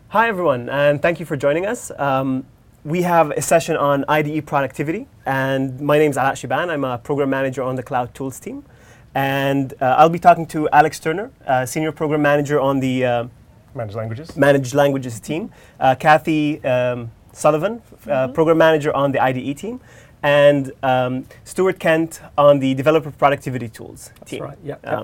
Hi, everyone, and thank you for joining us. We have a session on IDE productivity, and my name is Alaa Shiban. I'm a program manager on the Cloud Tools team, and I'll be talking to Alex Turner, senior program manager on the Managed Languages team, Kathy Sullivan, program manager on the IDE team, and Stuart Kent on the Developer Productivity Tools team. That's right, yeah.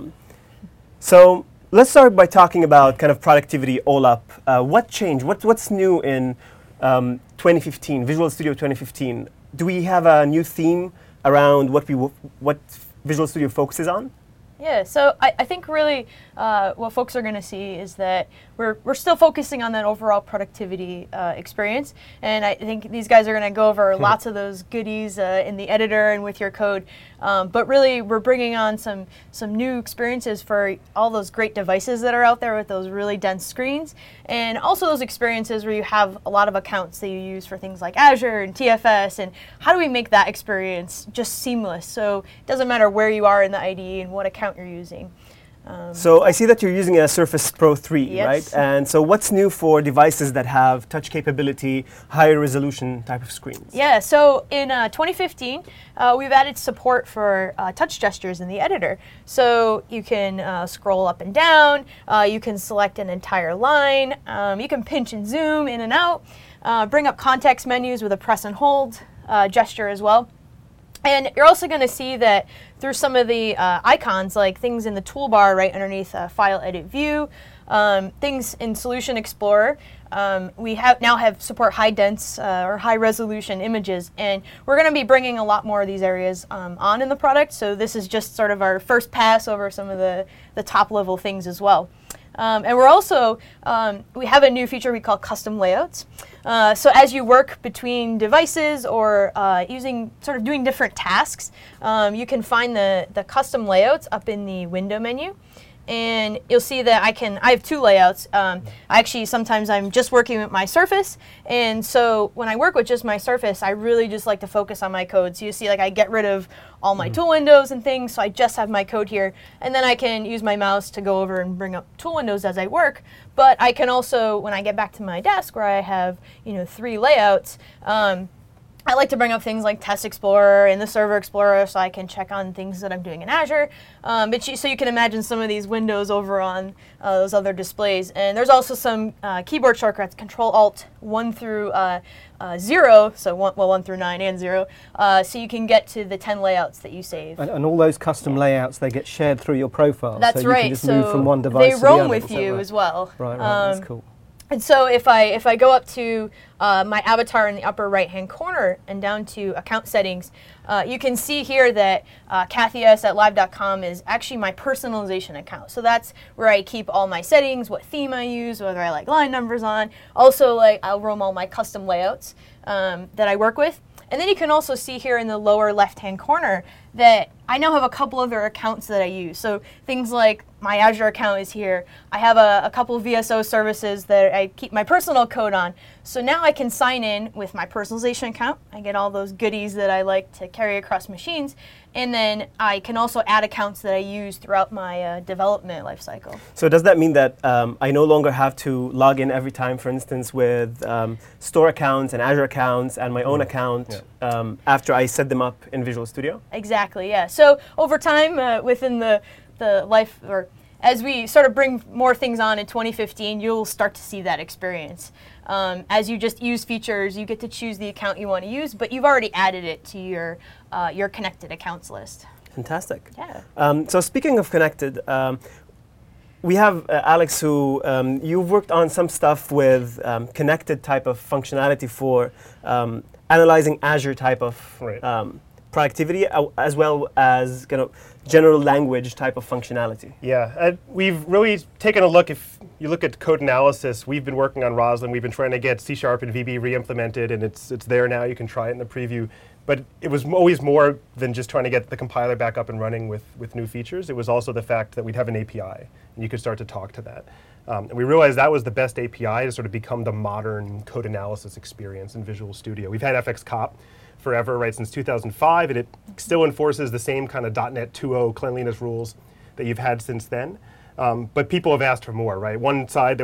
So let's start by talking about kind of productivity all up. What changed? What's new in 2015, Visual Studio 2015? Do we have a new theme around what Visual Studio focuses on? Yeah, so I think really what folks are going to see is that we're still focusing on that overall productivity experience, and I think these guys are going to go over lots of those goodies in the editor and with your code, but really we're bringing on some new experiences for all those great devices that are out there with those really dense screens, and also those experiences where you have a lot of accounts that you use for things like Azure and TFS, and how do we make that experience just seamless so it doesn't matter where you are in the IDE and what account you're using. So I see that you're using a Surface Pro 3, yes. right? And so what's new for devices that have touch capability, higher resolution type of screens? Yeah, so in 2015, we've added support for touch gestures in the editor. So you can scroll up and down, you can select an entire line, you can pinch and zoom in and out, bring up context menus with a press and hold gesture as well. And you're also going to see that through some of the icons, like things in the toolbar right underneath File Edit View, things in Solution Explorer, we now have support high dense or high resolution images, and we're going to be bringing a lot more of these areas on in the product. So this is just sort of our first pass over some of the top level things as well. And we're also, we have a new feature we call custom layouts. So as you work between devices or doing different tasks, you can find the custom layouts up in the window menu. And you'll see that I have two layouts. Sometimes I'm just working with my Surface, and so when I work with just my Surface, I really just like to focus on my code. So you see, like, I get rid of all my tool windows and things, so I just have my code here, and then I can use my mouse to go over and bring up tool windows as I work. But I can also, when I get back to my desk where I have, three layouts, I like to bring up things like Test Explorer and the Server Explorer so I can check on things that I'm doing in Azure. So you can imagine some of these windows over on those other displays. And there's also some keyboard shortcuts, Control-Alt 1 through 0, so 1 through 9 and 0, so you can get to the 10 layouts that you save. And all those custom layouts, they get shared through your profile. That's so right. You can just move from one device to the other. They other. roam with you as well. Right, that's cool. And so if I go up to my avatar in the upper right-hand corner and down to account settings, you can see here that KathyS@live.com is actually my personalization account. So that's where I keep all my settings, what theme I use, whether I like line numbers on. Also, I'll roam all my custom layouts that I work with. And then you can also see here in the lower left-hand corner that I now have a couple other accounts that I use. So things like my Azure account is here. I have a couple of VSO services that I keep my personal code on. So now I can sign in with my personalization account. I get all those goodies that I like to carry across machines. And then I can also add accounts that I use throughout my development lifecycle. So does that mean that I no longer have to log in every time, for instance, with store accounts and Azure accounts and my own account after I set them up in Visual Studio? Exactly, yeah. So over time, within the life, or as we sort of bring more things on in 2015, you'll start to see that experience. As you just use features, you get to choose the account you want to use, but you've already added it to your connected accounts list. Fantastic. Yeah. So speaking of connected, we have Alex, who you've worked on some stuff with connected type of functionality for analyzing Azure type of productivity, as well as kind of general language type of functionality. Yeah, we've really taken a look. If you look at code analysis, we've been working on Roslyn. We've been trying to get C# and VB re-implemented, and it's there now. You can try it in the preview. But it was always more than just trying to get the compiler back up and running with new features. It was also the fact that we'd have an API, and you could start to talk to that. And we realized that was the best API to sort of become the modern code analysis experience in Visual Studio. We've had FXCop forever, right, since 2005, and it still enforces the same kind of .NET 2.0 cleanliness rules that you've had since then. But people have asked for more, right? One side, they want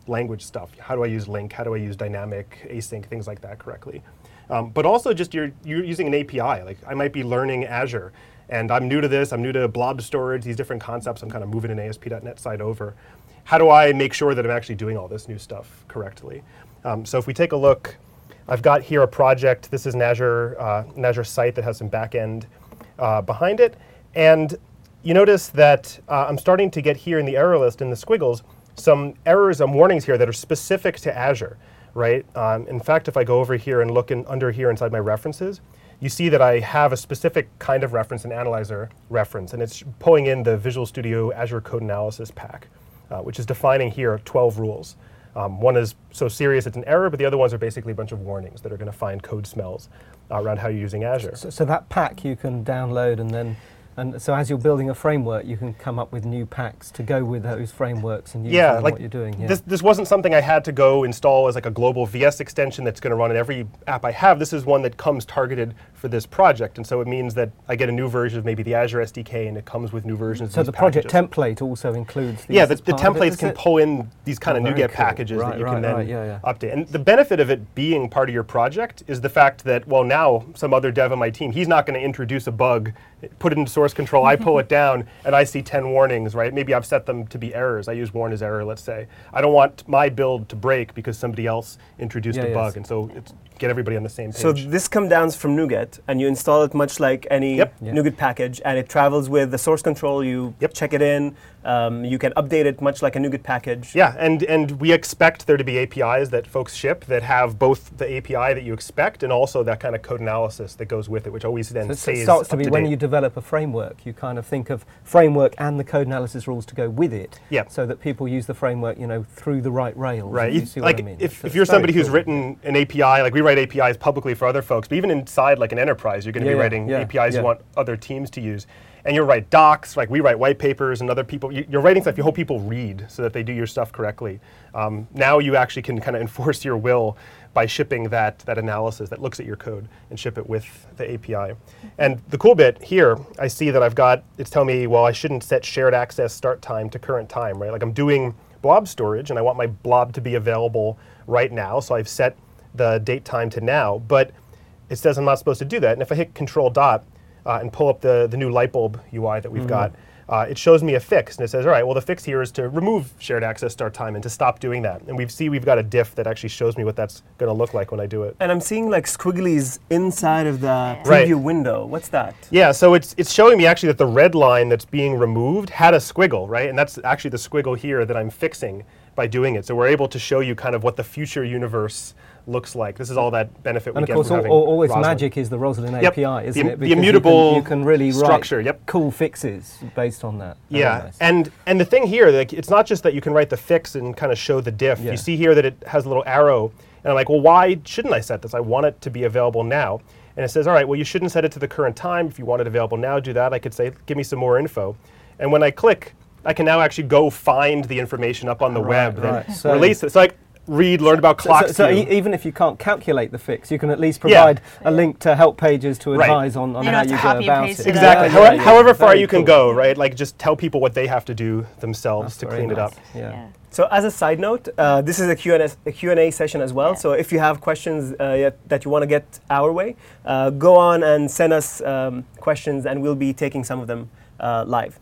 language stuff. How do I use LINQ? How do I use dynamic, async, things like that correctly? But also just you're using an API. Like I might be learning Azure, and I'm new to this. I'm new to blob storage, these different concepts. I'm kind of moving an ASP.NET side over. How do I make sure that I'm actually doing all this new stuff correctly? So if we take a look, I've got here a project. This is an Azure site that has some backend behind it. And you notice that I'm starting to get here in the error list in the squiggles some errors and warnings here that are specific to Azure, right? In fact, if I go over here and look under here inside my references, you see that I have a specific kind of reference, an analyzer reference, and it's pulling in the Visual Studio Azure Code Analysis pack, which is defining here 12 rules. One is so serious it's an error, but the other ones are basically a bunch of warnings that are going to find code smells around how you're using Azure. So that pack you can download, and so as you're building a framework, you can come up with new packs to go with those frameworks and use them in what you're doing. Yeah. This wasn't something I had to go install as like a global VS extension that's going to run in every app I have. This is one that comes targeted for this project, and so it means that I get a new version of maybe the Azure SDK, and it comes with new versions so of these project packages. template also includes these. Yeah, the templates can pull in these kind of NuGet packages that you can then update. And the benefit of it being part of your project is the fact that, well, now some other dev on my team, he's not going to introduce a bug, put it into source control, I pull it down, and I see 10 warnings, right? Maybe I've set them to be errors. I use warn as error, let's say. I don't want my build to break because somebody else introduced a bug, and so it's get everybody on the same page. So this comes down from NuGet, and you install it much like any NuGet package, and it travels with the source control. You check it in. You can update it much like a NuGet package. Yeah, and we expect there to be APIs that folks ship that have both the API that you expect and also that kind of code analysis that goes with it, which always then stays it starts to be up to when date. you develop a framework, you kind of think of framework and the code analysis rules to go with it, so that people use the framework, through the right rails. Right. You see like what I mean? if you're somebody who's written an API, like we write APIs publicly for other folks, but even inside like an enterprise, you're going to be writing APIs you want other teams to use. And you write docs, like we write white papers, and other people, you're writing stuff you hope people read so that they do your stuff correctly. Now you actually can kind of enforce your will by shipping that analysis that looks at your code and ship it with the API. And the cool bit here, I see that it's telling me, well, I shouldn't set shared access start time to current time, right? Like I'm doing blob storage, and I want my blob to be available right now, so I've set the date time to now, but it says I'm not supposed to do that. And if I hit Control Dot, and pull up the new Lightbulb UI that we've got, it shows me a fix, and it says, all right, well, the fix here is to remove shared access start time and to stop doing that. And we've got a diff that actually shows me what that's going to look like when I do it. And I'm seeing like squigglies inside of the preview window. What's that? Yeah, so it's showing me actually that the red line that's being removed had a squiggle, right? And that's actually the squiggle here that I'm fixing by doing it. So we're able to show you kind of what the future universe looks like. This is all that benefit we get from having And of course, all its Roslyn. magic is the Roslyn API, isn't it? The immutable you can really structure, write cool fixes based on that. Yeah, nice. and the thing here, like, it's not just that you can write the fix and kind of show the diff. You see here that it has a little arrow, and I'm like, well, why shouldn't I set this? I want it to be available now. And it says, all right, well, you shouldn't set it to the current time. If you want it available now, do that. I could say, give me some more info. And when I click, I can now actually go find the information up on the web and release it. So like, learn about clocks. So even if you can't calculate the fix, you can at least provide a link to help pages to advise on how you go about it. Exactly. However far you can go, right? Like just tell people what they have to do themselves to clean it up. So as a side note, this is a Q&A session as well. So if you have questions that you want to get our way, go on and send us questions, and we'll be taking some of them live.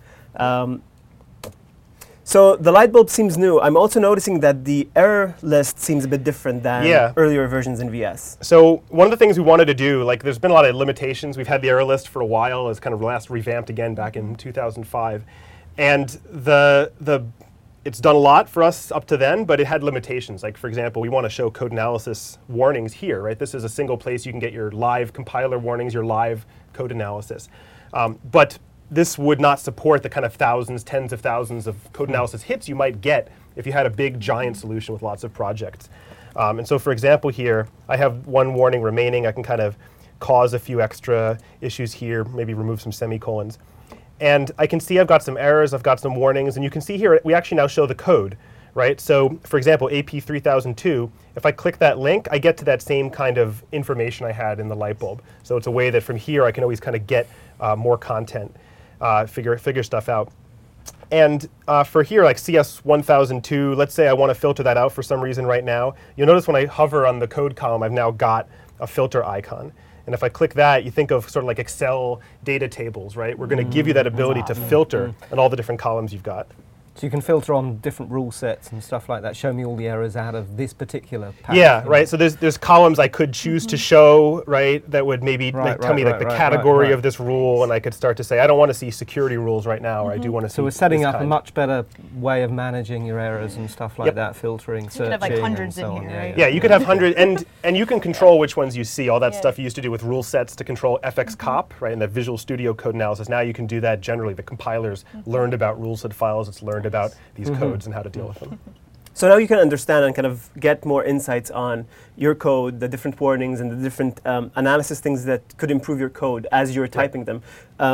So the Lightbulb seems new. I'm also noticing that the error list seems a bit different than earlier versions in VS. So one of the things we wanted to do, like there's been a lot of limitations. We've had the error list for a while. It's kind of last revamped again back in 2005. And it's done a lot for us up to then, but it had limitations. Like for example, we want to show code analysis warnings here, right? This is a single place you can get your live compiler warnings, your live code analysis. But this would not support the kind of thousands, tens of thousands of code analysis hits you might get if you had a big, giant solution with lots of projects. And so, for example, here, I have one warning remaining. I can kind of cause a few extra issues here, maybe remove some semicolons. And I can see I've got some errors, I've got some warnings, and you can see here, we actually now show the code, right? So, for example, AP3002, if I click that link, I get to that same kind of information I had in the Lightbulb. So it's a way that from here I can always kind of get more content. Figure stuff out. And for here, like CS1002, let's say I want to filter that out for some reason right now. You'll notice when I hover on the code column, I've now got a filter icon. And if I click that, you think of sort of like Excel data tables, right? We're going to give you that ability to filter on all the different columns you've got. So you can filter on different rule sets and stuff like that. Show me all the errors out of this particular pack. Yeah, right. So there's columns I could choose to show, right, that would maybe tell me like the category of this rule, and I could start to say, I don't want to see security rules right now, or I do want to see. So we're setting up a much better way of managing your errors and stuff like that, filtering, searching, you could have like hundreds and so in on. here, right? Yeah, you could have hundreds, and you can control which ones you see. All that stuff you used to do with rule sets to control FXCOP, right, in the Visual Studio Code analysis. Now you can do that generally. The compilers learned about rule set files. It's learned about these codes and how to deal with them. So now you can understand and kind of get more insights on your code, the different warnings and the different analysis things that could improve your code as you're typing them.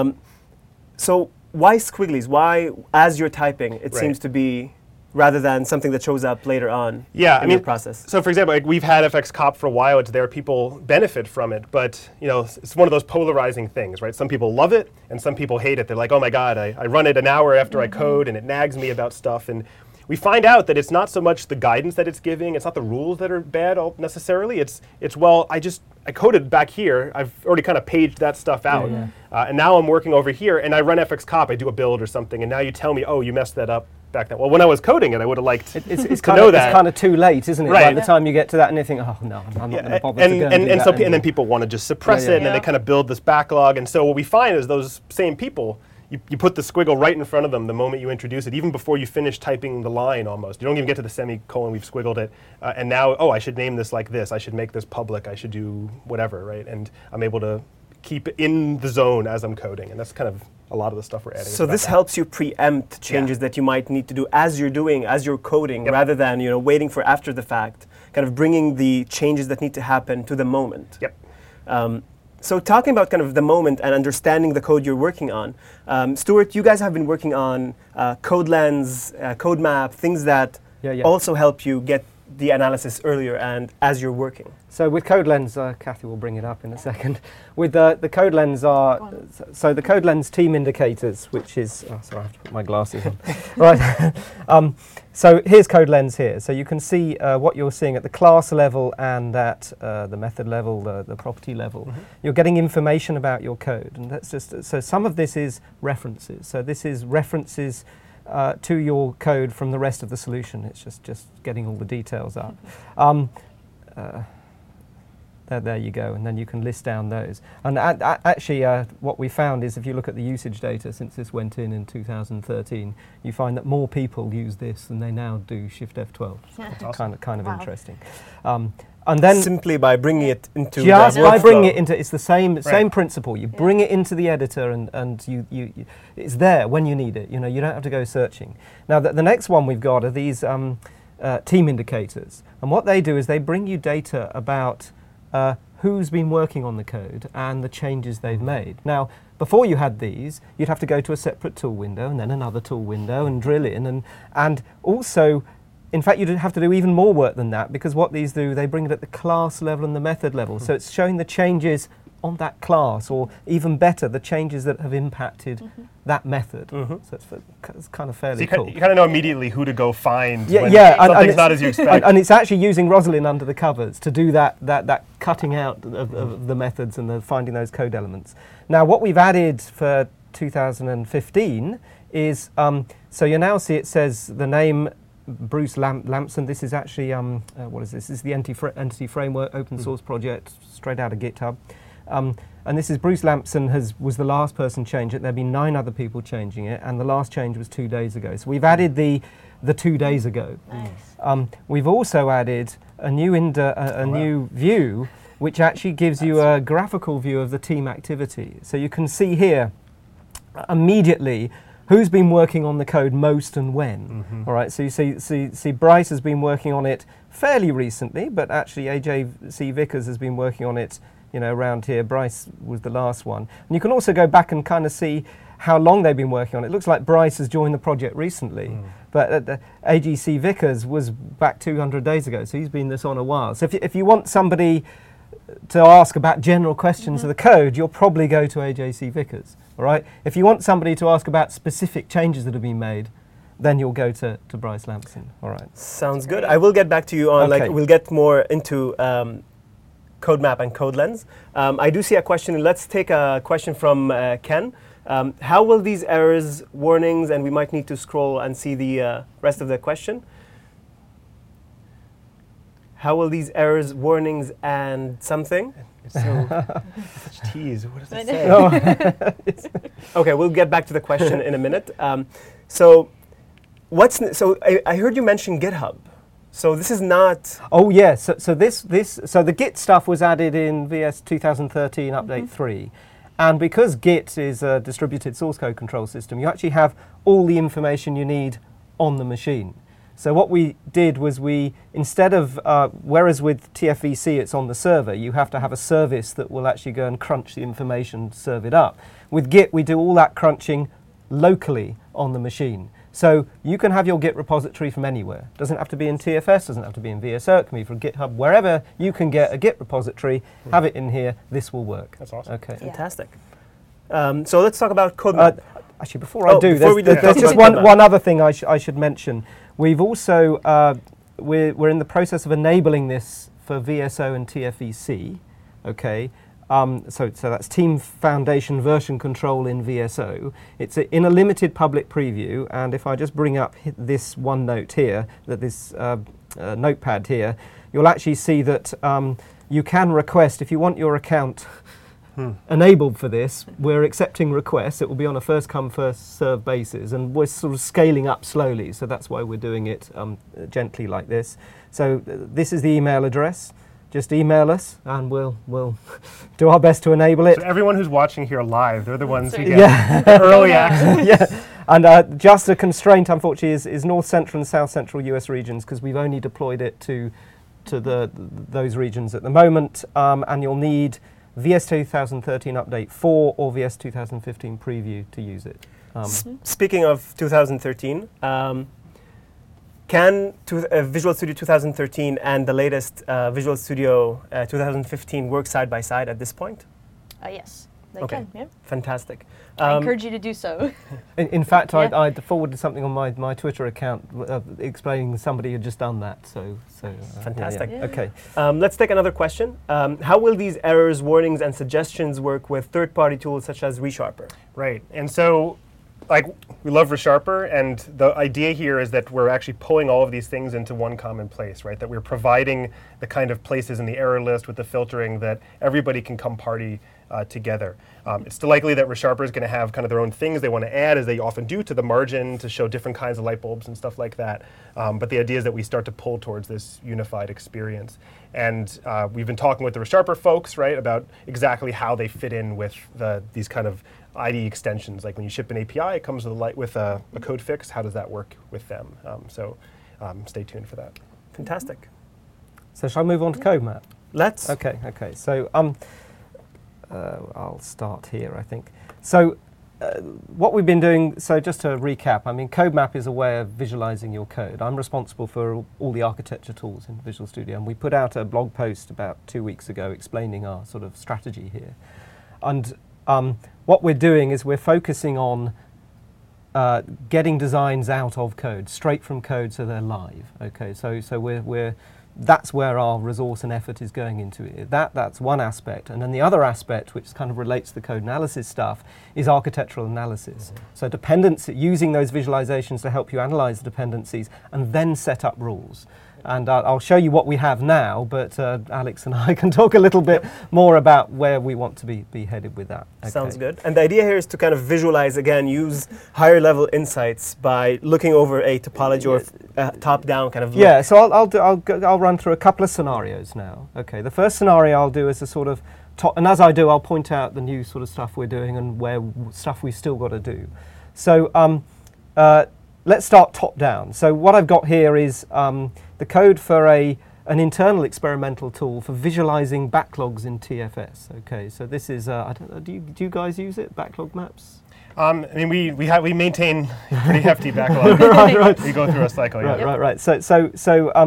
So why squigglies? Why, as you're typing, it seems to be rather than something that shows up later on in your process? So for example, like we've had FXCOP for a while. It's there. People benefit from it. But it's one of those polarizing things, right? Some people love it and some people hate it. They're like, oh my God, I run it an hour after I code and it nags me about stuff. And we find out that it's not so much the guidance that it's giving, it's not the rules that are bad necessarily, it's well, I coded back here, I've already kind of paged that stuff out, and now I'm working over here, and I run FXCOP, I do a build or something, and now you tell me, oh, you messed that up back then. Well, when I was coding it, I would have liked to know that. It's kind of too late, isn't it? By the time you get to that, and you think, oh no, I'm not going to bother to go and do that. And then people want to just suppress it, and then they kind of build this backlog, and so what we find is those same people, you put the squiggle right in front of them the moment you introduce it, even before you finish typing the line almost. You don't even get to the semicolon, we've squiggled it. And now, oh, I should name this like this. I should make this public. I should do whatever, right? And I'm able to keep it in the zone as I'm coding. And that's kind of a lot of the stuff we're adding. So this helps you preempt changes that you might need to do as you're coding, rather than waiting for after the fact, kind of bringing the changes that need to happen to the moment. So talking about kind of the moment and understanding the code you're working on, Stuart, you guys have been working on CodeLens, CodeMap, things that also help you get the analysis earlier and as you're working. So with CodeLens, Kathy will bring it up in a second. With the CodeLens so the CodeLens team indicators, which is, sorry, I have to put my glasses on. Right. So here's CodeLens here. So you can see what you're seeing at the class level and at the method level, the property level. You're getting information about your code, and that's just so some of this is references. So this is references to your code from the rest of the solution. It's just getting all the details up. There you go, and then you can list down those. And actually, what we found is if you look at the usage data since this went in 2013, you find that more people use this than they now do Shift F12. Awesome. Kind of interesting. And then simply by bringing it into just by bringing it into, it's the same principle. You bring it into the editor, and you it's there when you need it. You don't have to go searching. Now the next one we've got are these team indicators, and what they do is they bring you data about who's been working on the code and the changes they've made. Now, before you had these, you'd have to go to a separate tool window and then another tool window and drill in, and also, in fact, you'd have to do even more work than that, because what these do, they bring it at the class level and the method level. So it's showing the changes on that class, or even better, the changes that have impacted that method. So it's kind of fairly cool. You kind of know immediately who to go find when and something's not as you expect. And it's actually using Roslyn under the covers to do that cutting out of the methods and finding those code elements. Now, what we've added for 2015 is, so you now see it says the name Bruce Lampson. This is actually, what is this? This is the Entity Framework open source project straight out of GitHub. And this is Bruce Lampson was the last person to change it. There have been 9 other people changing it, and the last change was 2 days ago. So we've added the 2 days ago. Nice. We've also added a new new view, which actually gives you a graphical view of the team activity. So you can see here immediately who's been working on the code most and when. All right. So you see Bryce has been working on it fairly recently, but actually AJC Vickers has been working on it around here. Bryce was the last one. And you can also go back and kind of see how long they've been working on it. It looks like Bryce has joined the project recently, but AJC Vickers was back 200 days ago, so he's been this on a while. So if you want somebody to ask about general questions of the code, you'll probably go to AJC Vickers. All right. If you want somebody to ask about specific changes that have been made, then you'll go to Bryce Lampson. All right. Sounds good. I will get back to you on, Okay. we'll get more into CodeMap and CodeLens. I do see a question. Let's take a question from Ken. How will these errors, warnings, and we might need to scroll and see the rest of the question. How will these errors, warnings, and something? It's so such tease. What does it say? Okay, we'll get back to the question in a minute. So I heard you mention GitHub. So this is not. Oh yes. So the Git stuff was added in VS 2013 Update 3, and because Git is a distributed source code control system, you actually have all the information you need on the machine. So what we did was instead of, whereas with TFVC it's on the server, you have to have a service that will actually go and crunch the information, serve it up. With Git, we do all that crunching locally on the machine. So you can have your Git repository from anywhere. Doesn't have to be in TFS, doesn't have to be in VSO, it can be from GitHub. Wherever you can get a Git repository, have it in here, this will work. That's awesome. Okay. Fantastic. So let's talk about CodeMap. Actually, before I do, before we do there's that, just talk about one other thing I should mention. We've also, we're in the process of enabling this for VSO and TFVC, okay? So that's Team Foundation version control in VSO. It's in a limited public preview, and if I just bring up this OneNote here, this notepad here, you'll actually see that you can request, if you want your account enabled for this, we're accepting requests. It will be on a first come, first served basis, and we're sort of scaling up slowly, so that's why we're doing it gently like this. So this is the email address. Just email us and we'll do our best to enable it. So everyone who's watching here live, they're the ones who right. get early access. Yeah, and just a constraint, unfortunately, is North Central and South Central US regions, because we've only deployed it to those regions at the moment, and you'll need VS 2013 Update 4 or VS 2015 Preview to use it. Speaking of 2013, can Visual Studio 2013 and the latest Visual Studio 2015 work side by side at this point? Yes, they Okay. can. Yeah. Fantastic. I encourage you to do so. In fact, Yeah. I forwarded something on my Twitter account explaining somebody had just done that. So Fantastic. Yeah. Okay. Let's take another question. How will these errors, warnings, and suggestions work with third-party tools such as ReSharper? Right, and so we love ReSharper, and the idea here is that we're actually pulling all of these things into one common place, right? That we're providing the kind of places in the error list with the filtering that everybody can come party together. It's still likely that ReSharper is going to have kind of their own things they want to add, as they often do, to the margin to show different kinds of light bulbs and stuff like that. But the idea is that we start to pull towards this unified experience. And we've been talking with the ReSharper folks, right, about exactly how they fit in with these kind of IDE extensions. Like when you ship an API, it comes with a code fix. How does that work with them? So stay tuned for that. Fantastic. So shall I move on to CodeMap? Let's. Okay. So I'll start here, I think. So what we've been doing, so just to recap, I mean, CodeMap is a way of visualizing your code. I'm responsible for all the architecture tools in Visual Studio, and we put out a blog post about 2 weeks ago explaining our sort of strategy here. And what we're doing is we're focusing on getting designs out of code, straight from code, so they're live. Okay, so that's where our resource and effort is going into it. That's one aspect. And then the other aspect, which kind of relates to the code analysis stuff, is architectural analysis. So dependency, using those visualizations to help you analyze the dependencies and then set up rules. And I'll show you what we have now, but Alex and I can talk a little bit more about where we want to be headed with that. Okay. Sounds good. And the idea here is to kind of visualize, again, use higher level insights by looking over a topology or top-down kind of look. Yeah, so I'll run through a couple of scenarios now. Okay, the first scenario I'll do is a sort of and as I do, I'll point out the new sort of stuff we're doing and where stuff we've still got to do. So let's start top down. So what I've got here is the code for an internal experimental tool for visualizing backlogs in TFS. Okay, so this is I don't know, do you guys use it, backlog maps? I mean, we maintain pretty hefty backlog. Right. We go through a cycle. Yeah. Right. So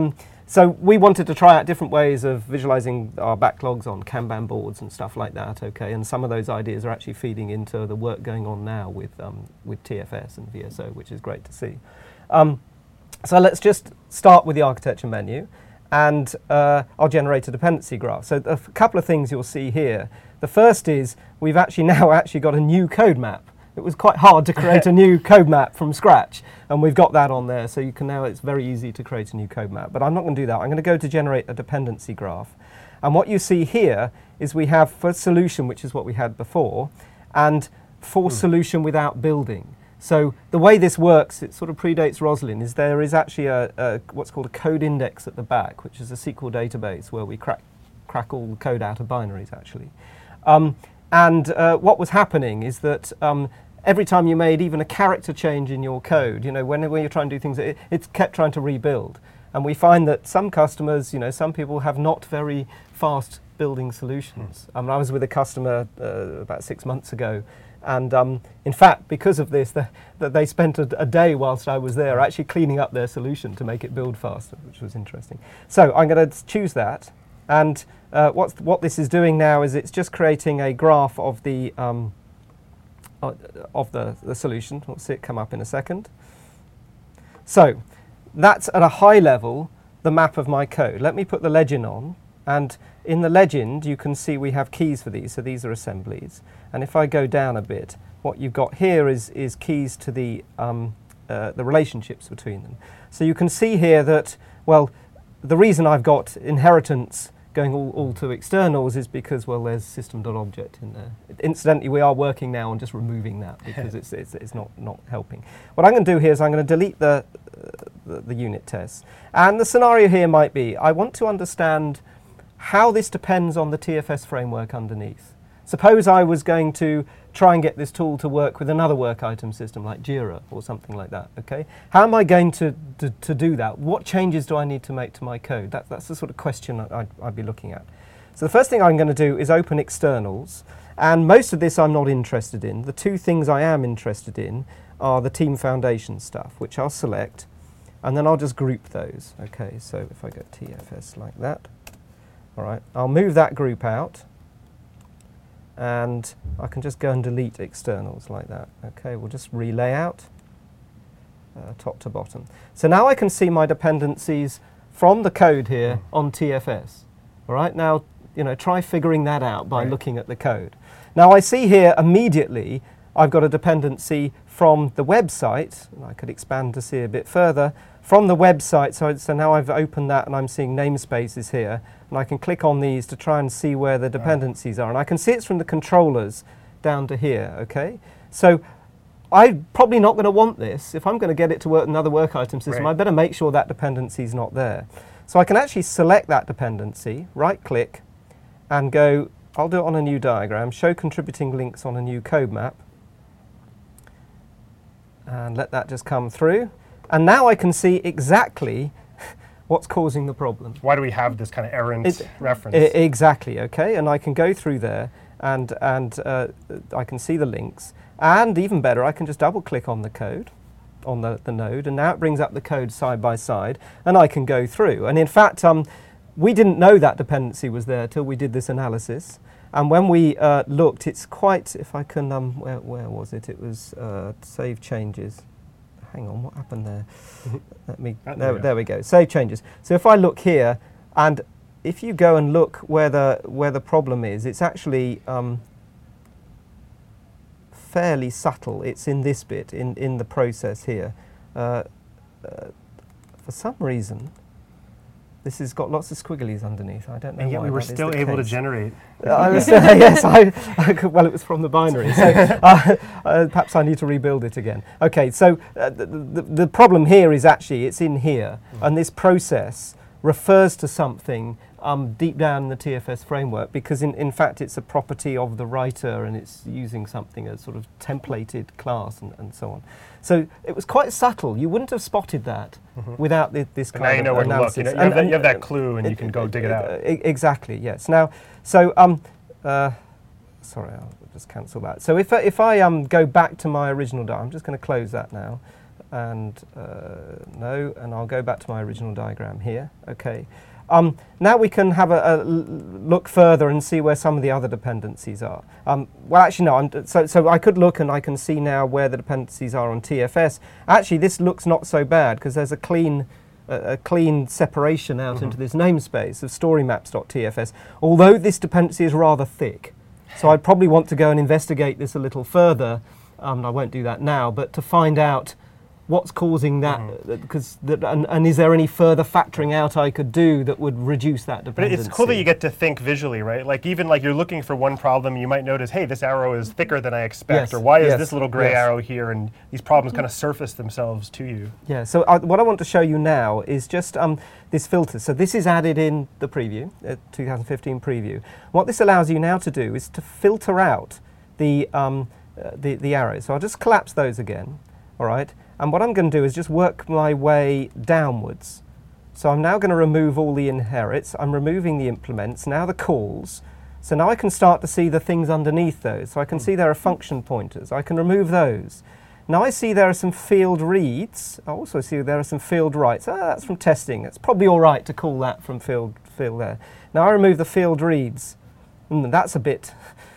So we wanted to try out different ways of visualizing our backlogs on Kanban boards and stuff like that, okay? And some of those ideas are actually feeding into the work going on now with TFS and VSO, which is great to see. So let's just start with the architecture menu, and I'll generate a dependency graph. So a couple of things you'll see here. The first is we've actually now got a new code map. It was quite hard to create a new code map from scratch, and we've got that on there, so you can now, it's very easy to create a new code map. But I'm not going to do that. I'm going to go to generate a dependency graph. And what you see here is we have for solution, which is what we had before, and for solution without building. So the way this works, it sort of predates Roslyn, is there is actually what's called a code index at the back, which is a SQL database where we crack all the code out of binaries, actually. What was happening is that every time you made even a character change in your code, when you're trying to do things, it kept trying to rebuild. And we find that some customers, some people have not very fast building solutions. I was with a customer about 6 months ago, and in fact, because of this, they spent a day whilst I was there actually cleaning up their solution to make it build faster, which was interesting. So I'm going to choose that, and what this is doing now is it's just creating a graph of the solution. We'll see it come up in a second. So that's at a high level the map of my code. Let me put the legend on, and in the legend you can see we have keys for these, so these are assemblies. And if I go down a bit, what you've got here is keys to the relationships between them. So you can see here that, well, the reason I've got inheritance going all to externals is because, well, there's system.object in there. Incidentally, we are working now on just removing that because it's not helping. What I'm going to do here is I'm going to delete the unit tests. And the scenario here might be, I want to understand how this depends on the TFS framework underneath. Suppose I was going to try and get this tool to work with another work item system like Jira or something like that, okay? How am I going to do that? What changes do I need to make to my code? That's the sort of question I'd be looking at. So the first thing I'm going to do is open externals, and most of this I'm not interested in. The two things I am interested in are the Team Foundation stuff, which I'll select, and then I'll just group those, okay? So if I go TFS like that, all right, I'll move that group out, and I can just go and delete externals like that. Okay, we'll just relay out top to bottom. So now I can see my dependencies from the code here on TFS. All right, now try figuring that out by looking at the code. Now I see here immediately I've got a dependency from the website, and I could expand to see a bit further, from the website. So now I've opened that and I'm seeing namespaces here, and I can click on these to try and see where the dependencies are. And I can see it's from the controllers down to here, okay? So I'm probably not going to want this. If I'm going to get it to work another work item system, I better make sure that dependency is not there. So I can actually select that dependency, right click, and go, I'll do it on a new diagram, show contributing links on a new code map, and let that just come through. And now I can see exactly what's causing the problem. Why do we have this kind of errant reference? Exactly, okay. And I can go through there and I can see the links. And even better, I can just double click on the code, on the node, and now it brings up the code side by side, and I can go through. And in fact, we didn't know that dependency was there till we did this analysis. And when we looked, it's quite, if I can, where was it? It was save changes. Hang on, what happened there? Let me, there we go, save changes. So if I look here, and if you go and look where the problem is, it's actually fairly subtle. It's in this bit, in the process here. For some reason, this has got lots of squigglies underneath. I don't know. And yet why we were that is still the able to case. generate. Yes, well, it was from the binary. So perhaps I need to rebuild it again. Okay, so the problem here is actually it's in here, and this process refers to something deep down in the TFS framework, because in fact it's a property of the writer, and it's using something, a sort of templated class and so on. So it was quite subtle. You wouldn't have spotted that without this kind of analysis. Now you know where to look. You have that clue, and you can go dig it out. Exactly, yes. Now, so, sorry, I'll just cancel that. So if I go back to my original diagram, I'm just going to close that now. and no, and I'll go back to my original diagram here. Okay. Now we can have a look further and see where some of the other dependencies are. Well, actually, no. So I could look and I can see now where the dependencies are on TFS. Actually, this looks not so bad because there's a clean separation out into this namespace of storymaps.tfs. Although this dependency is rather thick, so I'd probably want to go and investigate this a little further. I won't do that now, but to find out what's causing that, and is there any further factoring out I could do that would reduce that dependency? But it's cool that you get to think visually, right? Like even like you're looking for one problem, you might notice, hey, this arrow is thicker than I expect, Yes, or why is yes, this little gray yes. arrow here? And these problems kind of surface themselves to you. Yeah, so what I want to show you now is just this filter. So this is added in the preview, 2015 preview. What this allows you now to do is to filter out the arrows. So I'll just collapse those again, all right? And what I'm going to do is just work my way downwards. So I'm now going to remove all the inherits. I'm removing the implements, now the calls. So now I can start to see the things underneath those. So I can see there are function pointers. I can remove those. Now I see there are some field reads. I also see there are some field writes. That's from testing. It's probably all right to call that from field there. Now I remove the field reads. That's a bit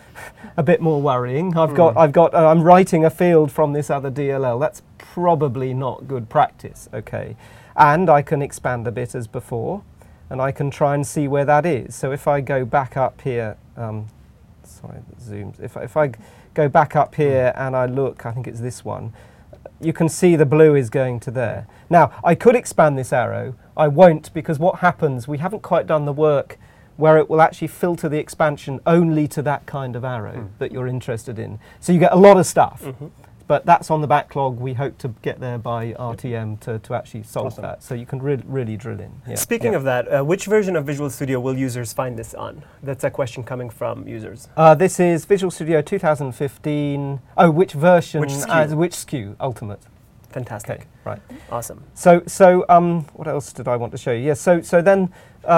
more worrying. I'm writing a field from this other DLL. That's probably not good practice, okay? And I can expand a bit as before, and I can try and see where that is. So if I go back up here, sorry, it zooms. If I go back up here and I look, I think it's this one, you can see the blue is going to there. Now, I could expand this arrow. I won't, because what happens, we haven't quite done the work where it will actually filter the expansion only to that kind of arrow that you're interested in. So you get a lot of stuff, but that's on the backlog. We hope to get there by RTM to actually solve that. So you can really drill in. Yeah. Speaking of that, which version of Visual Studio will users find this on? That's a question coming from users. This is Visual Studio 2015. Oh, which version? Which SKU? Which SKU? Ultimate. Fantastic. Okay, right. Awesome. So what else did I want to show you? Yes, so then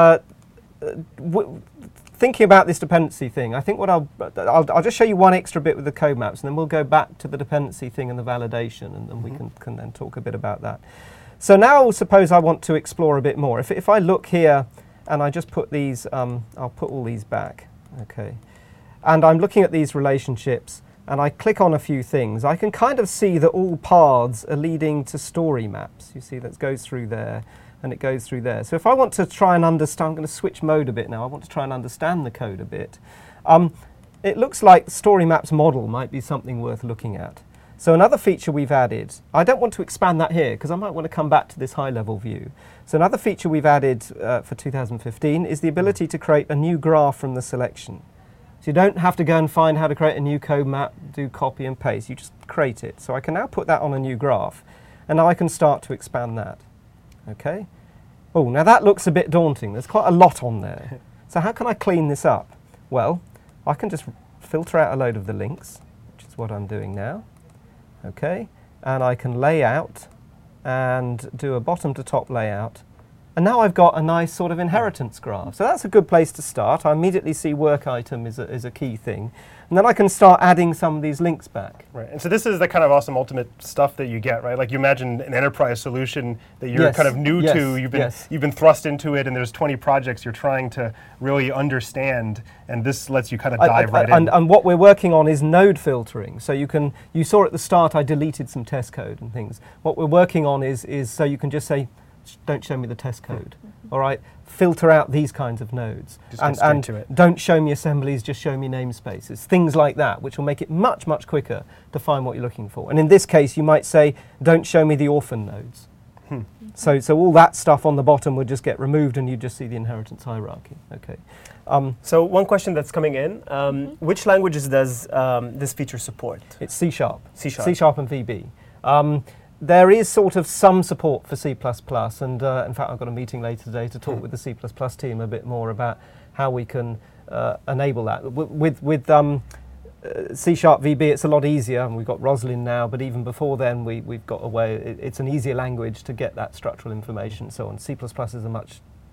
thinking about this dependency thing, I think what I'll just show you one extra bit with the code maps, and then we'll go back to the dependency thing and the validation, and then we can then talk a bit about that. So now suppose I want to explore a bit more. If I look here and I just put these, I'll put all these back, okay, and I'm looking at these relationships, and I click on a few things, I can kind of see that all paths are leading to story maps. You see that goes through there, and it goes through there. So if I want to try and understand, I'm going to switch mode a bit now, I want to try and understand the code a bit. It looks like the story maps model might be something worth looking at. So another feature we've added, I don't want to expand that here because I might want to come back to this high level view. So another feature we've added for 2015 is the ability to create a new graph from the selection. So you don't have to go and find how to create a new code map, do copy and paste, you just create it. So I can now put that on a new graph, and now I can start to expand that. Okay. Oh, now that looks a bit daunting. There's quite a lot on there. So how can I clean this up? Well, I can just filter out a load of the links, which is what I'm doing now. Okay. And I can lay out and do a bottom to top layout. And now I've got a nice sort of inheritance graph. So that's a good place to start. I immediately see work item is a key thing. And then I can start adding some of these links back. Right, and so this is the kind of awesome ultimate stuff that you get, right? Like you imagine an enterprise solution that you're kind of new to, you've been thrust into it, and there's 20 projects you're trying to really understand, and this lets you kind of dive right in. And what we're working on is node filtering. So you saw at the start I deleted some test code and things. What we're working on is so you can just say, don't show me the test code, all right? Filter out these kinds of nodes. And don't show me assemblies, just show me namespaces. Things like that, which will make it much, much quicker to find what you're looking for. And in this case, you might say, don't show me the orphan nodes. So all that stuff on the bottom would just get removed, and you just see the inheritance hierarchy. Okay. So one question that's coming in, which languages does this feature support? It's C#. C#. C# and VB. There is sort of some support for C++, and in fact I've got a meeting later today to talk with the C++ team a bit more about how we can enable that. With C# VB it's a lot easier, and we've got Roslyn now, but even before then we've got a way, it's an easier language to get that structural information and so on. C++ is a much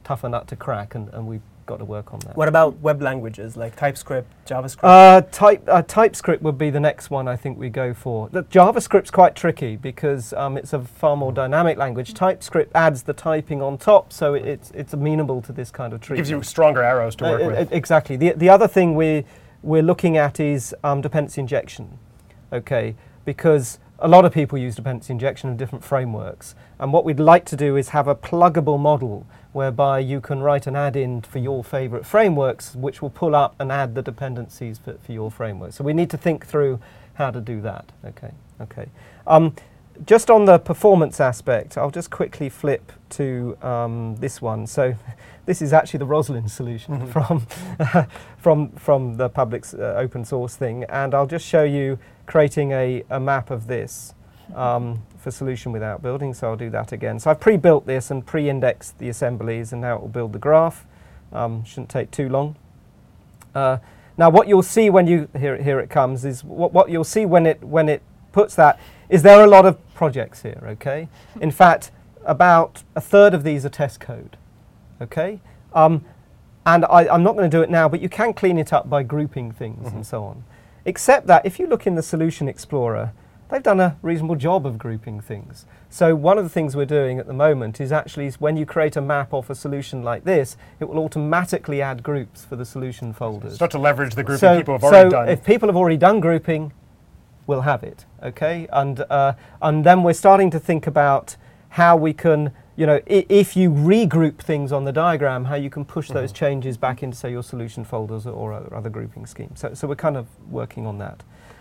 tougher nut to crack, and we've got to work on that. What about web languages like TypeScript, JavaScript? TypeScript would be the next one I think we go for. The JavaScript's quite tricky because it's a far more dynamic language. TypeScript adds the typing on top, so it's amenable to this kind of treatment. Gives you stronger arrows to work with. Exactly. The other thing we're looking at is dependency injection, okay? Because a lot of people use dependency injection in different frameworks, and what we'd like to do is have a pluggable model whereby you can write an add-in for your favorite frameworks, which will pull up and add the dependencies for your framework. So we need to think through how to do that. Okay. Just on the performance aspect, I'll just quickly flip to this one. So this is actually the Roslyn solution from the public open source thing, and I'll just show you creating a map of this for solution without building. So I'll do that again. So I've pre-built this and pre-indexed the assemblies, and now it will build the graph. Shouldn't take too long. Now what you'll see when you here it comes is what you'll see when it puts that is there are a lot of projects here. Okay, in fact, about a third of these are test code. Okay, and I'm not going to do it now, but you can clean it up by grouping things and so on. Except that if you look in the Solution Explorer, they've done a reasonable job of grouping things. So one of the things we're doing at the moment is actually when you create a map off a solution like this, it will automatically add groups for the solution folders. Start to leverage the grouping people have already done. So if people have already done grouping, we'll have it, okay? And then we're starting to think about how we can, if you regroup things on the diagram, how you can push those changes back into, say, your solution folders or other grouping schemes. So we're kind of working on that.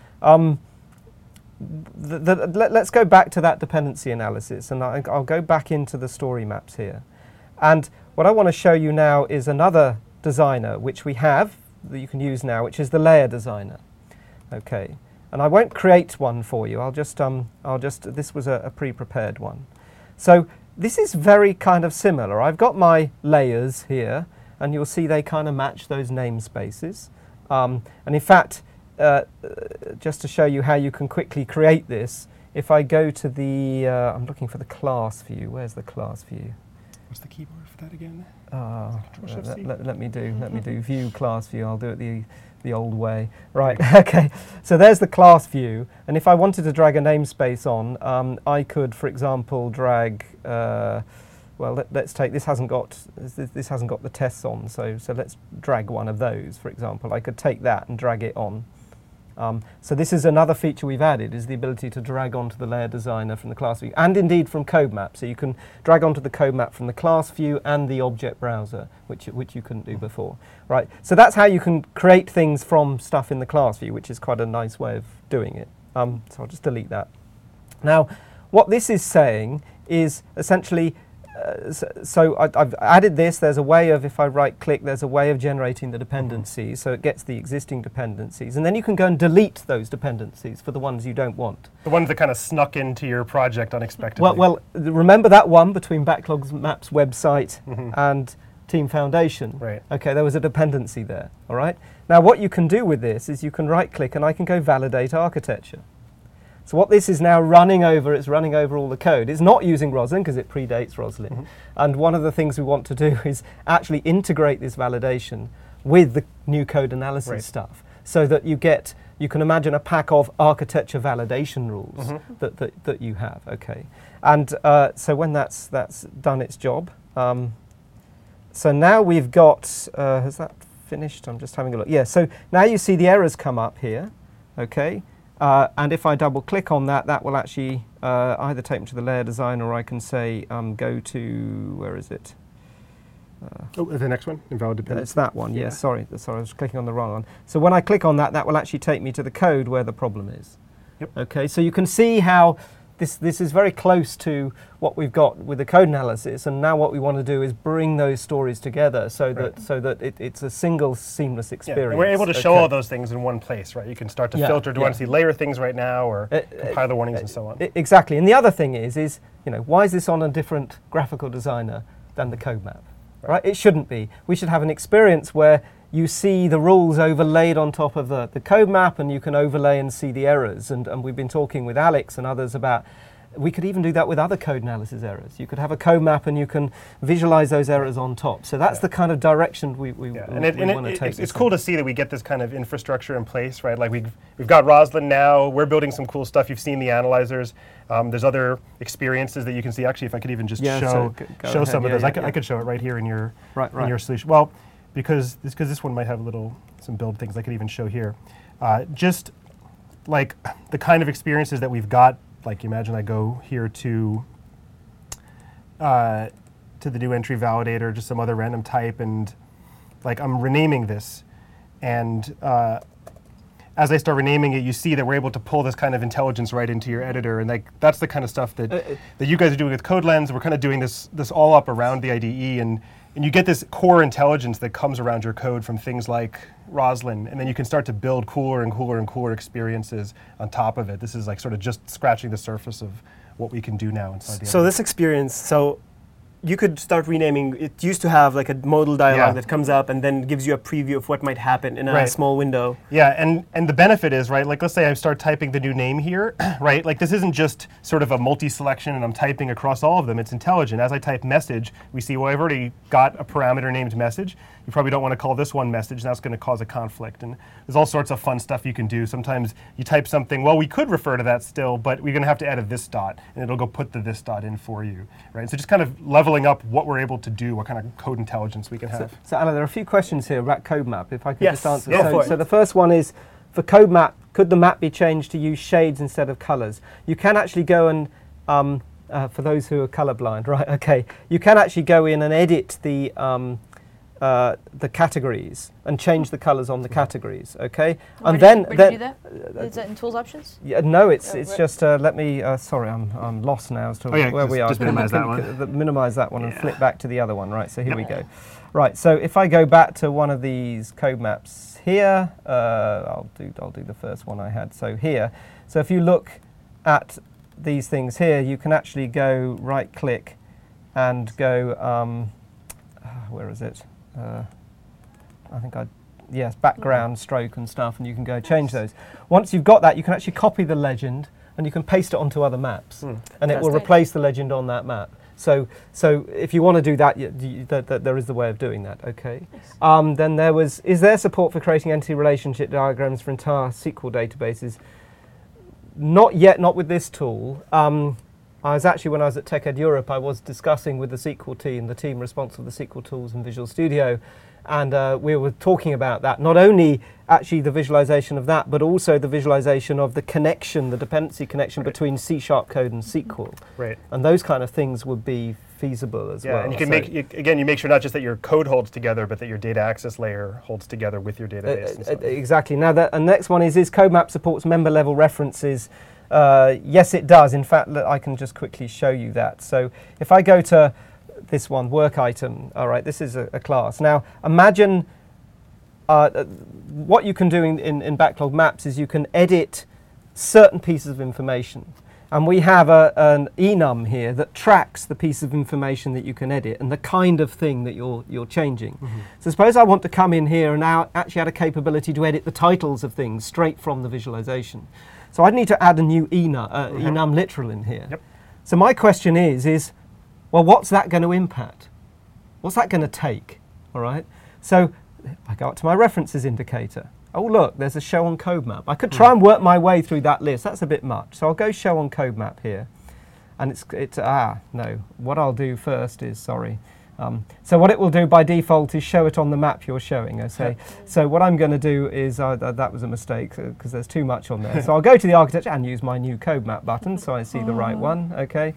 Let's go back to that dependency analysis, and I'll go back into the story maps here. And what I want to show you now is another designer, which we have, that you can use now, which is the layer designer. Okay. And I won't create one for you. This was a pre-prepared one. So this is very kind of similar. I've got my layers here, and you'll see they kind of match those namespaces. And in fact, just to show you how you can quickly create this, if I go to the, I'm looking for the class view. Where's the class view? What's the keyboard for that again? Let me do view class view. I'll do it the old way. Right, okay. So there's the class view, and if I wanted to drag a namespace on, I could, for example, drag. Let's take this hasn't got the tests on, so let's drag one of those. For example, I could take that and drag it on. So this is another feature we've added, is the ability to drag onto the layer designer from the class view, and indeed from code map. So you can drag onto the code map from the class view and the object browser, which you couldn't do before. Right. So that's how you can create things from stuff in the class view, which is quite a nice way of doing it. So I'll just delete that. Now, what this is saying is essentially, so I've added this. There's a way of, if I right-click, there's a way of generating the dependencies, so it gets the existing dependencies, and then you can go and delete those dependencies for the ones you don't want. The ones that kind of snuck into your project unexpectedly. Well, remember that one between Backlogs Maps website and Team Foundation? Right. Okay, there was a dependency there, all right? Now, what you can do with this is you can right-click, and I can go validate architecture. So what this is now running over, it's running over all the code. It's not using Roslyn because it predates Roslyn. And one of the things we want to do is actually integrate this validation with the new code analysis stuff, so that you can imagine a pack of architecture validation rules that you have, okay? And so when that's done its job, so now we've got, has that finished? I'm just having a look. Yeah, so now you see the errors come up here, okay? And if I double click on that, that will actually either take me to the layer design, or I can say go to, where is it? The next one, invalid dependency. It's that one, yes, sorry, I was clicking on the wrong one. So when I click on that, that will actually take me to the code where the problem is. Yep. Okay, so you can see how this is very close to what we've got with the code analysis, and now what we want to do is bring those stories together so that it's a single seamless experience. Yeah, and we're able to show all those things in one place, right? You can start to filter. Do you want to see layer things right now, or compile the warnings and so on? Exactly. And the other thing is why is this on a different graphical designer than the code map? Right? It shouldn't be. We should have an experience where you see the rules overlaid on top of the code map, and you can overlay and see the errors. And we've been talking with Alex and others about we could even do that with other code analysis errors. You could have a code map and you can visualize those errors on top. So that's the kind of direction we want to take. It's cool to see that we get this kind of infrastructure in place, right? Like we've got Roslyn now. We're building some cool stuff. You've seen the analyzers. There's other experiences that you can see. Actually, if I could even just show some of those, I could show it right here in your in your solution. Well, because this one might have some build things I could even show here. Just like the kind of experiences that we've got. Like imagine I go here to the new entry validator, just some other random type, and like I'm renaming this, and as I start renaming it, you see that we're able to pull this kind of intelligence right into your editor, and like that's the kind of stuff that that you guys are doing with CodeLens. We're kind of doing this all up around the IDE, and you get this core intelligence that comes around your code from things like Roslyn, and then you can start to build cooler and cooler and cooler experiences on top of it. This is like sort of just scratching the surface of what we can do now inside the So this experience, you could start renaming. It used to have like a modal dialog that comes up and then gives you a preview of what might happen in a small window. Yeah, and the benefit is, right, like let's say I start typing the new name here, right? Like this isn't just sort of a multi-selection and I'm typing across all of them. It's intelligent. As I type message, we see, well, I've already got a parameter named message. You probably don't want to call this one message, and that's going to cause a conflict. And there's all sorts of fun stuff you can do. Sometimes you type something, well, we could refer to that still, but we're going to have to add a this dot, and it'll go put the this dot in for you, right? So just kind of leveling up what we're able to do, what kind of code intelligence we can have. So Anna, there are a few questions here about code map, if I could just answer. Yes, so the first one is, for code map, could the map be changed to use shades instead of colors? You can actually go and, for those who are colorblind, right, okay, you can actually go in and edit the categories and change the colors on the categories, okay? Where do you do that? Is that in Tools Options? Yeah, no, it's just let me. Sorry, I'm lost now as to where we are. Just minimize that one. Minimize that one and flip back to the other one. Right. So here we go. Right. So if I go back to one of these code maps here, I'll do the first one I had. So here. So if you look at these things here, you can actually go right click and go. Where is it? I think background, stroke and stuff, and you can go change those. Once you've got that, you can actually copy the legend and you can paste it onto other maps, and it will replace the legend on that map. So if you want to do that, there is the way of doing that, okay? Then is there support for creating entity relationship diagrams for entire SQL databases? Not yet, not with this tool. When I was at TechEd Europe, I was discussing with the SQL team, the team responsible for the SQL tools in Visual Studio, and we were talking about that, not only actually the visualization of that, but also the visualization of the connection, the dependency connection between C# code and SQL. Right. And those kind of things would be feasible as well. And you can you make sure not just that your code holds together, but that your data access layer holds together with your database. Exactly. Now, the next one is CodeMap supports member level references? Yes, it does. In fact, I can just quickly show you that. So if I go to this one, work item, all right, this is a class. Now, imagine what you can do in Backlog Maps is you can edit certain pieces of information. And we have an enum here that tracks the piece of information that you can edit and the kind of thing that you're changing. Mm-hmm. So suppose I want to come in here and now actually add a capability to edit the titles of things straight from the visualization. So I'd need to add a new enum literal in here. Yep. So my question is, well, what's that going to impact? What's that going to take? All right. So I go up to my references indicator. Oh, look, there's a show on code map. I could try and work my way through that list. That's a bit much. So I'll go show on code map here. And no. What I'll do first is, so what it will do by default is show it on the map you're showing. Okay? So what I'm going to do is, that was a mistake because there's too much on there. So I'll go to the architecture and use my new code map button so I see the right one. Okay,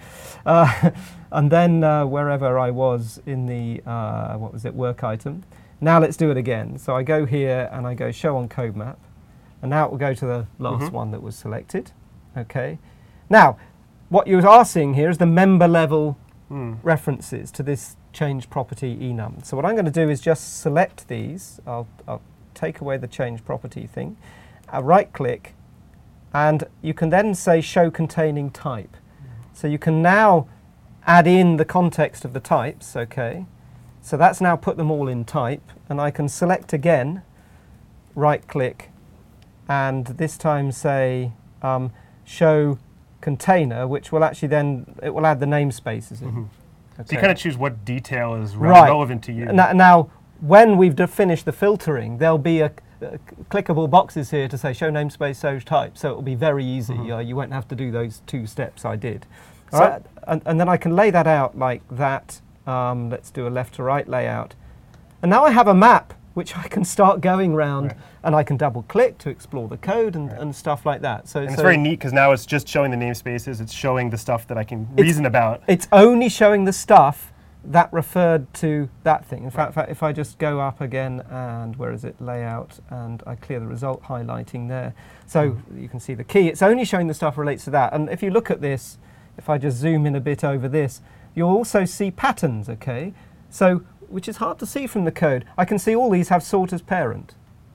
and then wherever I was in the, work item. Now let's do it again. So I go here and I go show on code map. And now it will go to the last one that was selected. Okay. Now, what you are seeing here is the member level references to this change property enum. So what I'm going to do is just select these. I'll take away the change property thing. I'll right click and you can then say show containing type. So you can now add in the context of the types, okay? So that's now put them all in type, and I can select again, right click, and this time say show container, which will actually then, it will add the namespaces in. So you kind of choose what detail is Right. relevant to you. Now, when we've finished the filtering, there'll be a clickable boxes here to say show namespace, show type, so it will be very easy. You won't have to do those 2 steps I did. All right? And then I can lay that out like that. Let's do a left to right layout. And now I have a map which I can start going round, and I can double click to explore the code and stuff like that. So And it's very neat because now it's just showing the namespaces, it's showing the stuff that I can reason about. It's only showing the stuff that referred to that thing. In fact, if I just go up again and where is it, layout, and I clear the result highlighting there. So you can see the key, it's only showing the stuff relates to that. And if you look at this, if I just zoom in a bit over this, you'll also see patterns, okay? So, which is hard to see from the code. I can see all these have sort as parent.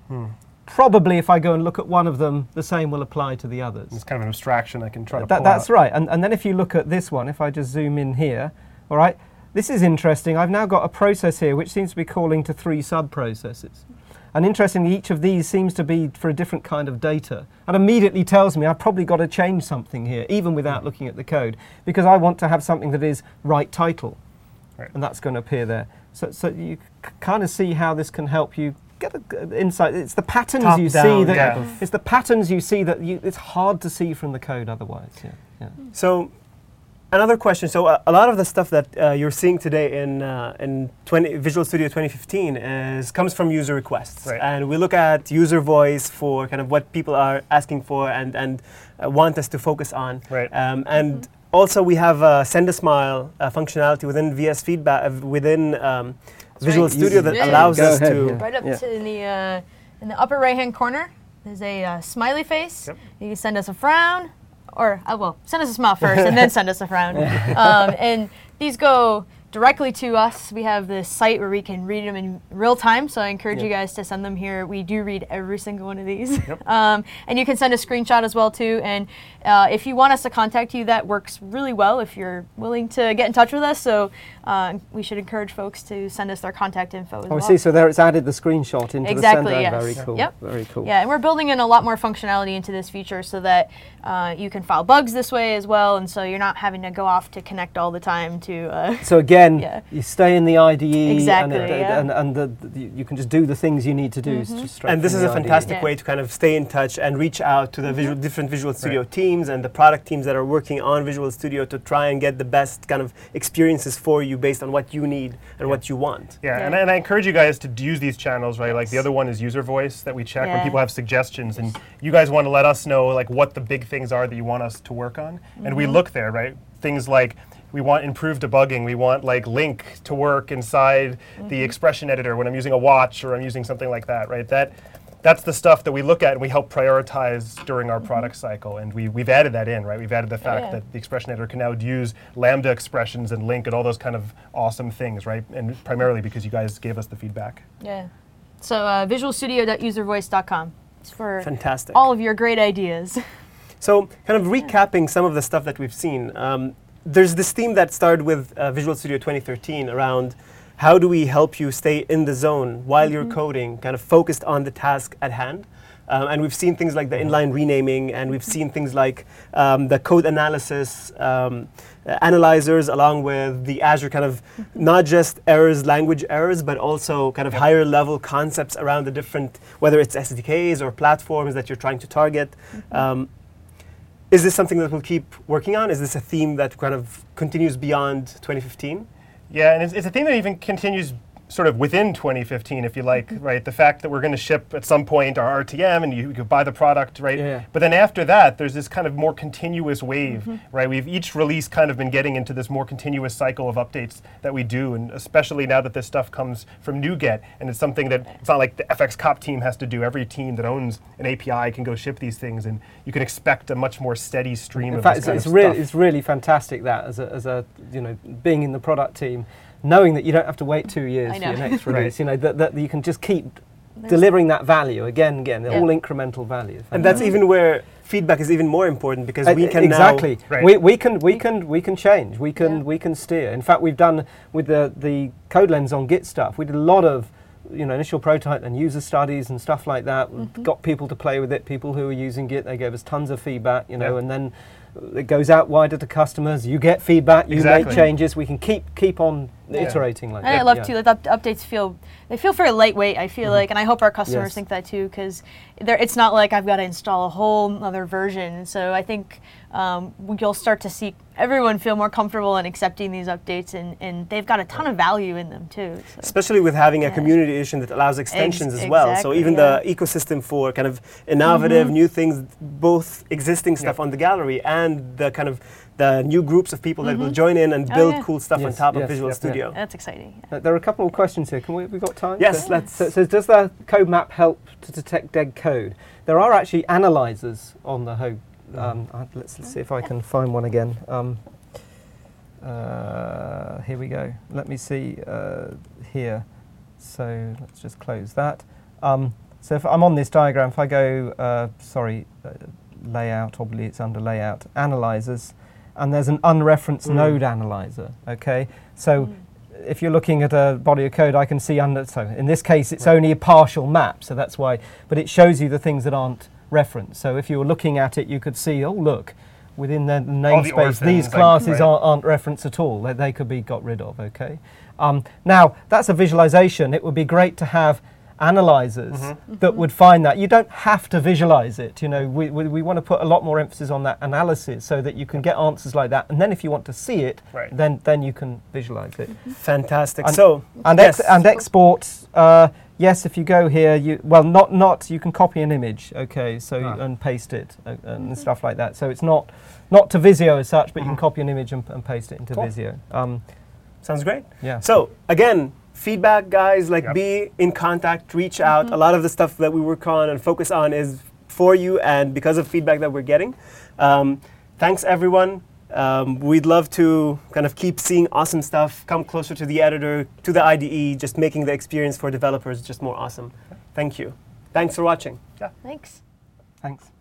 Probably if I go and look at one of them, the same will apply to the others. It's kind of an abstraction I can try to pull That's out. right. And then if you look at this one, if I just zoom in here, all right, this is interesting. I've now got a process here which seems to be calling to 3 sub-processes. And interestingly, each of these seems to be for a different kind of data. And immediately tells me I've probably got to change something here, even without looking at the code, because I want to have something that is right title. Right. And that's going to appear there. So you kind of see how this can help you get an insight. It's the patterns Top you down, see that yeah. it's the patterns you see that it's hard to see from the code otherwise. Yeah. So, another question. So, a lot of the stuff that you're seeing today in Visual Studio 2015 comes from user requests, Right. and we look at user voice for kind of what people are asking for and want us to focus on. Right. And also, we have Send a Smile functionality within VS Feedback within Visual right. Studio that Yeah. allows Go us ahead, to. yeah. Right up to in the upper right-hand corner, there's a smiley face. Yep. You can send us a frown, or well, send us a smile first, and then send us a frown. And these go directly to us. We have this site where we can read them in real time, so I encourage you guys to send them here. We do read every single one of these. And you can send a screenshot as well too. And if you want us to contact you, that works really well if you're willing to get in touch with us. So we should encourage folks to send us their contact info as Oh, I well. see. So there it's added the screenshot into Exactly, the sender. yes. Very cool. Yep. Very cool. Yeah, and we're building in a lot more functionality into this feature so that you can file bugs this way as well, and so you're not having to go off to connect all the time to. So again, Yeah. you stay in the IDE, Exactly, and you can just do the things you need to do. Just straight And this from is a the IDE. fantastic Yeah. way to kind of stay in touch and reach out to the different Visual Studio teams and the product teams that are working on Visual Studio to try and get the best kind of experiences for you based on what you need and what you want. Yeah, Yeah. And I encourage you guys to use these channels, right? Like the other one is user voice that we check when Yeah. people have suggestions, and you guys want to let us know like what the big things are that you want us to work on, and we look there, right? Things like we want improved debugging, we want like Link to work inside the expression editor when I'm using a watch or I'm using something like that, right? That's the stuff that we look at and we help prioritize during our product cycle, and we've added that in, right? We've added the fact yeah. that the expression editor can now use Lambda expressions and Link and all those kind of awesome things, right? And primarily because you guys gave us the feedback. Yeah. So visualstudio.uservoice.com. It's for Fantastic. all of your great ideas. So, kind of recapping some of the stuff that we've seen, there's this theme that started with Visual Studio 2013 around how do we help you stay in the zone while you're coding, kind of focused on the task at hand. And we've seen things like the inline renaming, and we've seen things like the code analysis analyzers, along with the Azure kind of not just errors, language errors, but also kind of higher level concepts around the different, whether it's SDKs or platforms that you're trying to target. Is this something that we'll keep working on? Is this a theme that kind of continues beyond 2015? Yeah, and it's a thing that even continues sort of within 2015, if you like, right? The fact that we're going to ship at some point our RTM and you could buy the product, right? Yeah. But then after that, there's this kind of more continuous wave, right? We've each release kind of been getting into this more continuous cycle of updates that we do, and especially now that this stuff comes from NuGet, and it's something that it's not like the FX Cop team has to do. Every team that owns an API can go ship these things, and you can expect a much more steady stream In of fact, this kind it's of really stuff. it's really fantastic that as a being in the product team, knowing that you don't have to wait 2 years I for your know. next Right. release. You know that you can just keep delivering that value again, Yeah. all incremental value. And that's even where feedback is even more important, because we can exactly. now... Right. We can change. We can Yeah. we can steer. In fact, we've done with the Code Lens on Git stuff. We did a lot of initial prototype and user studies and stuff like that. Got people to play with it. People who were using Git, they gave us tons of feedback. Yeah. And then it goes out wider to customers. You get feedback. You make Exactly. changes. We can keep on iterating like And that. I love yeah. too. The updates feel very lightweight. I feel like, and I hope our customers Yes. think that too, because it's not like I've got to install a whole other version. So I think you'll start to see everyone feel more comfortable in accepting these updates, and they've got a ton of value in them too. So. Especially with having a community edition that allows extensions as well. So Exactly, even yeah. the ecosystem for kind of innovative new things, both existing stuff on the gallery and the kind of the new groups of people that will join in and Oh, build yeah. cool stuff on Yes, top of yes, Visual yeah. Studio. That's exciting. There are a couple of questions here. Can we've got time? Yes, So- let's. So does the code map help to detect dead code? There are actually analyzers on the Hogue. Let's see if I can find one again. Here we go. Let me see here. So let's just close that. So if I'm on this diagram, if I go, layout, obviously it's under layout, analyzers, and there's an unreferenced node analyzer, okay? So if you're looking at a body of code, I can see so in this case it's only a partial map, so that's why, but it shows you the things that aren't referenced. So if you were looking at it, you could see, oh look, within the namespace, these orphans, classes right. aren't referenced at all. They could be got rid of, okay? Now, that's a visualization. It would be great to have analyzers that would find that. You don't have to visualize it. You know, we want to put a lot more emphasis on that analysis so that you can get answers like that. And then if you want to see it, Right. then you can visualize it. Fantastic. And- So, And, yes. and export, yes, if you go here, you can copy an image, okay, so and paste it and stuff like that. So it's not to Visio as such, but you can copy an image and paste it into Cool. Visio. Sounds great. Yeah. So again, feedback, guys, like Yep. be in contact, reach out. A lot of the stuff that we work on and focus on is for you and because of feedback that we're getting. Thanks, everyone. We'd love to kind of keep seeing awesome stuff, come closer to the editor, to the IDE, just making the experience for developers just more awesome. Thank you. Thanks for watching. Thanks. Thanks.